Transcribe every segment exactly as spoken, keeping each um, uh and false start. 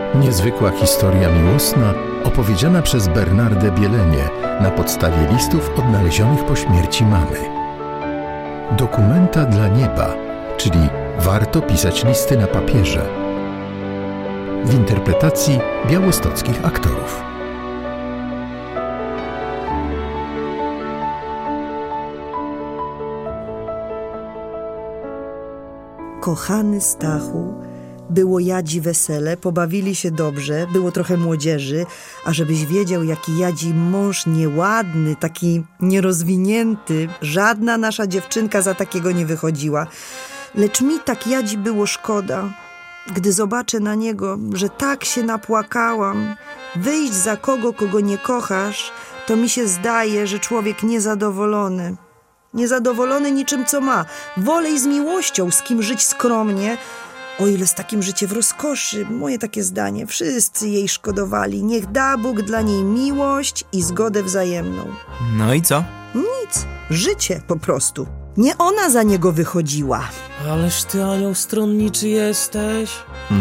Niezwykła historia miłosna opowiedziana przez Bernardę Bielenię na podstawie listów odnalezionych po śmierci mamy. Dokumenta dla nieba, czyli warto pisać listy na papierze. W interpretacji białostockich aktorów. Kochany Stachu, było Jadzi wesele, pobawili się dobrze, było trochę młodzieży, a żebyś wiedział, jaki Jadzi mąż nieładny, taki nierozwinięty, żadna nasza dziewczynka za takiego nie wychodziła. Lecz mi tak Jadzi było szkoda, gdy zobaczę na niego, że tak się napłakałam. Wyjść za kogo, kogo nie kochasz, to mi się zdaje, że człowiek niezadowolony. Niezadowolony niczym, co ma. Wolej z miłością, z kim żyć skromnie, o ile z takim życie w rozkoszy. Moje takie zdanie. Wszyscy jej szkodowali. Niech da Bóg dla niej miłość i zgodę wzajemną. No i co? Nic. Życie po prostu. Nie ona za niego wychodziła. Ależ ty, anioł stronniczy jesteś.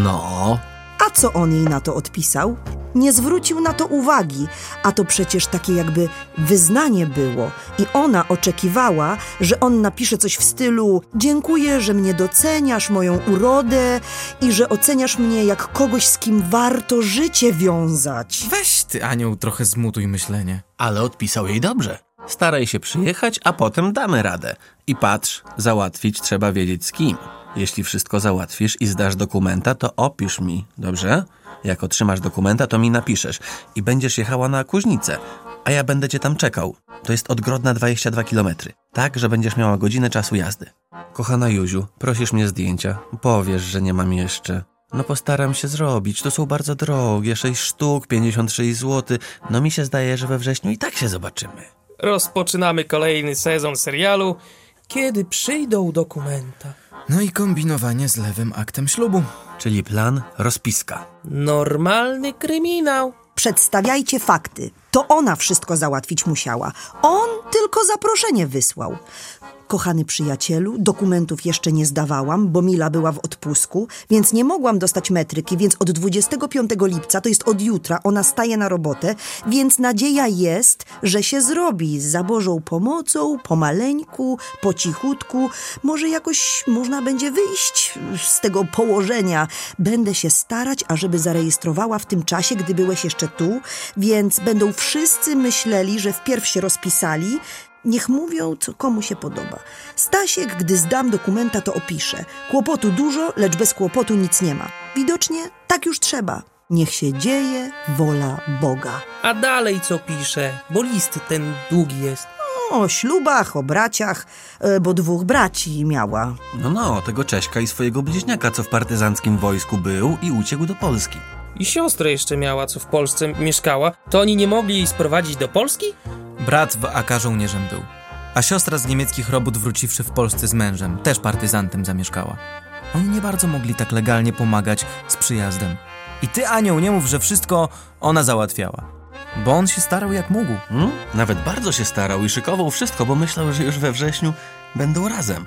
No. A co on jej na to odpisał? Nie zwrócił na to uwagi, a to przecież takie jakby wyznanie było i ona oczekiwała, że on napisze coś w stylu: dziękuję, że mnie doceniasz, moją urodę i że oceniasz mnie jak kogoś, z kim warto życie wiązać. Weź ty, anioł, trochę zmutuj myślenie. Ale odpisał jej dobrze. Staraj się przyjechać, a potem damy radę. I patrz, załatwić trzeba wiedzieć z kim. Jeśli wszystko załatwisz i zdasz dokumenta, to opisz mi, dobrze? Jak otrzymasz dokumenta, to mi napiszesz i będziesz jechała na Kuźnicę, a ja będę cię tam czekał. To jest od Grodna dwadzieścia dwa kilometry. Tak, że będziesz miała godzinę czasu jazdy. Kochana Juziu, prosisz mnie zdjęcia. Powiesz, że nie mam jeszcze. No postaram się zrobić. To są bardzo drogie. sześć sztuk, pięćdziesiąt sześć złotych. No mi się zdaje, że we wrześniu i tak się zobaczymy. Rozpoczynamy kolejny sezon serialu Kiedy przyjdą dokumenta. No i kombinowanie z lewym aktem ślubu. Czyli plan rozpiska. Normalny kryminał. Przedstawiajcie fakty. To ona wszystko załatwić musiała. On tylko zaproszenie wysłał. Kochany przyjacielu, dokumentów jeszcze nie zdawałam, bo Mila była w odpustku, więc nie mogłam dostać metryki, więc od dwudziestego piątego lipca, to jest od jutra, ona staje na robotę, więc nadzieja jest, że się zrobi z za Bożą pomocą, pomaleńku, po cichutku. Może jakoś można będzie wyjść z tego położenia. Będę się starać, ażeby zarejestrowała w tym czasie, gdy byłeś jeszcze tu, więc będą wszyscy myśleli, że wpierw się rozpisali. Niech mówią, co komu się podoba. Stasiek, gdy zdam dokumenta, to opisze. Kłopotu dużo, lecz bez kłopotu nic nie ma. Widocznie tak już trzeba. Niech się dzieje wola Boga. A dalej co pisze? Bo listy ten długi jest. O ślubach, o braciach, bo dwóch braci miała. No, no, tego Cześka i swojego bliźniaka, co w partyzanckim wojsku był i uciekł do Polski. I siostrę jeszcze miała, co w Polsce mieszkała. To oni nie mogli jej sprowadzić do Polski? Brat w A K żołnierzem był, a siostra z niemieckich robót wróciwszy w Polsce z mężem, też partyzantem zamieszkała. Oni nie bardzo mogli tak legalnie pomagać z przyjazdem. I ty, anioł, nie mów, że wszystko ona załatwiała. Bo on się starał jak mógł. Hmm? Nawet bardzo się starał i szykował wszystko, bo myślał, że już we wrześniu będą razem.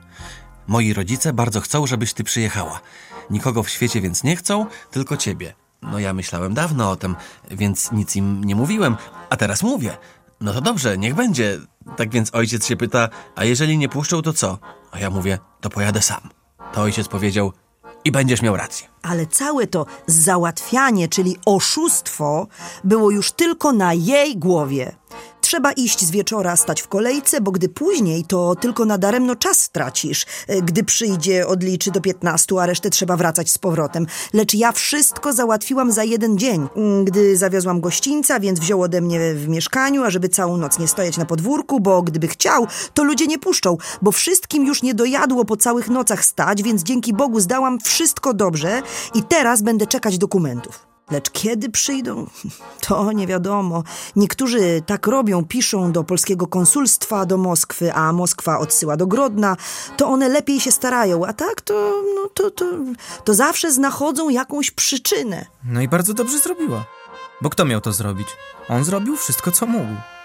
Moi rodzice bardzo chcą, żebyś ty przyjechała. Nikogo w świecie więc nie chcą, tylko ciebie. No ja myślałem dawno o tym, więc nic im nie mówiłem, a teraz mówię. No to dobrze, niech będzie. Tak więc ojciec się pyta, a jeżeli nie puszczą, to co? A ja mówię, to pojadę sam. To ojciec powiedział, i będziesz miał rację. Ale całe to załatwianie, czyli oszustwo, było już tylko na jej głowie. Trzeba iść z wieczora, stać w kolejce, bo gdy później, to tylko nadaremno czas stracisz. Gdy przyjdzie, odliczy do piętnastu, a resztę trzeba wracać z powrotem. Lecz ja wszystko załatwiłam za jeden dzień. Gdy zawiozłam gościńca, więc wziął ode mnie w mieszkaniu, ażeby całą noc nie stojać na podwórku, bo gdyby chciał, to ludzie nie puszczą, bo wszystkim już nie dojadło po całych nocach stać, więc dzięki Bogu zdałam wszystko dobrze i teraz będę czekać dokumentów. Lecz kiedy przyjdą, to nie wiadomo. Niektórzy tak robią, piszą do polskiego konsulstwa do Moskwy, a Moskwa odsyła do Grodna. To one lepiej się starają, a tak to, no to, to, to zawsze znachodzą jakąś przyczynę. No i bardzo dobrze zrobiła. Bo kto miał to zrobić? On zrobił wszystko, co mógł.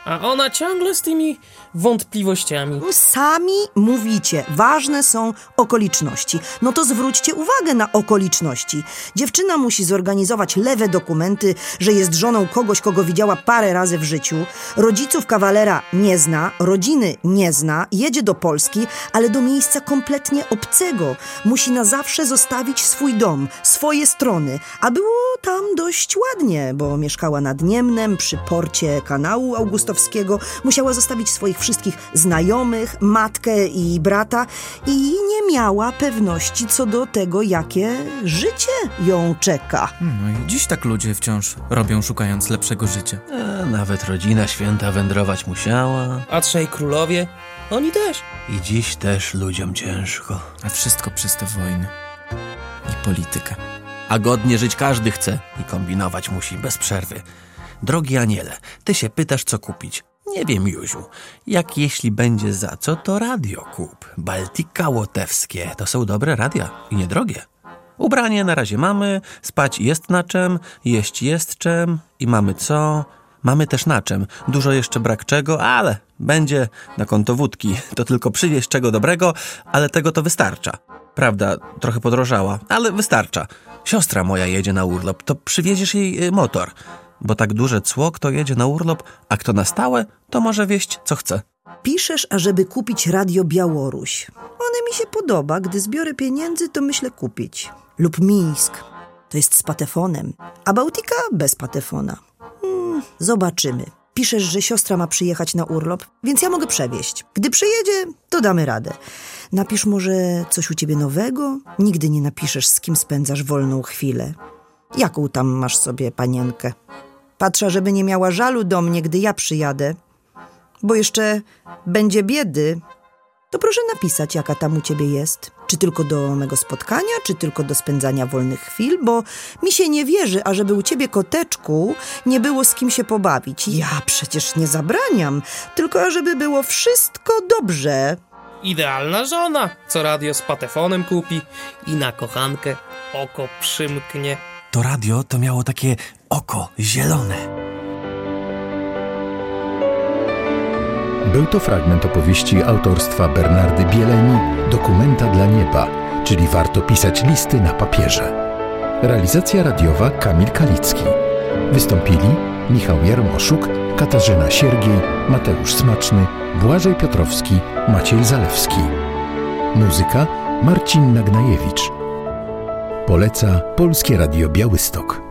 A ona ciągle z tymi wątpliwościami. Sami mówicie, ważne są okoliczności. No to zwróćcie uwagę na okoliczności. Dziewczyna musi zorganizować lewe dokumenty, że jest żoną kogoś, kogo widziała parę razy w życiu. Rodziców kawalera nie zna, rodziny nie zna, jedzie do Polski, ale do miejsca kompletnie obcego. Musi na zawsze zostawić swój dom, swoje strony. A było tam dość ładnie, bo mieszkała nad Niemnem, przy porcie kanału augustowskiego. Musiała zostawić swoich wszystkich znajomych, matkę i brata i nie miała pewności co do tego, jakie życie ją czeka. No i dziś tak ludzie wciąż robią, szukając lepszego życia. E, nawet rodzina święta wędrować musiała. A trzej królowie? Oni też. I dziś też ludziom ciężko. A wszystko przez te wojny i politykę. A godnie żyć każdy chce i kombinować musi bez przerwy. Drogi aniele, ty się pytasz, co kupić. Nie wiem, Józiu. Jak jeśli będzie za co, to radio kup. Baltika Łotewskie to są dobre radia i niedrogie. Ubranie na razie mamy, spać jest na czym, jeść jest czym i mamy co? Mamy też na czym. Dużo jeszcze brak czego, ale będzie na konto wódki. To tylko przywieźć czego dobrego, ale tego to wystarcza. Prawda, trochę podrożała, ale wystarcza. Siostra moja jedzie na urlop, to przywieziesz jej motor. Bo tak duże cło, kto jedzie na urlop, a kto na stałe, to może wieść co chce. Piszesz, ażeby kupić Radio Białoruś. One mi się podoba. Gdy zbiorę pieniędzy, to myślę kupić. Lub Mińsk. To jest z patefonem. A Bałtyka bez patefona. Hmm, zobaczymy. Piszesz, że siostra ma przyjechać na urlop, więc ja mogę przewieźć. Gdy przyjedzie, to damy radę. Napisz może coś u ciebie nowego? Nigdy nie napiszesz, z kim spędzasz wolną chwilę. Jaką tam masz sobie panienkę? Patrzę, żeby nie miała żalu do mnie, gdy ja przyjadę. Bo jeszcze będzie biedy. To proszę napisać, jaka tam u ciebie jest. Czy tylko do mego spotkania, czy tylko do spędzania wolnych chwil, bo mi się nie wierzy, ażeby u ciebie, koteczku, nie było z kim się pobawić. Ja przecież nie zabraniam, tylko ażeby było wszystko dobrze. Idealna żona, co radio z patefonem kupi i na kochankę oko przymknie. To radio to miało takie oko zielone. Był to fragment opowieści autorstwa Bernardy Bieleni Dokumenta dla nieba, czyli warto pisać listy na papierze. Realizacja radiowa Kamil Kalicki. Wystąpili Michał Jarmoszuk, Katarzyna Siergiej, Mateusz Smaczny, Błażej Piotrowski, Maciej Zalewski. Muzyka Marcin Nagnajewicz. Poleca Polskie Radio Białystok.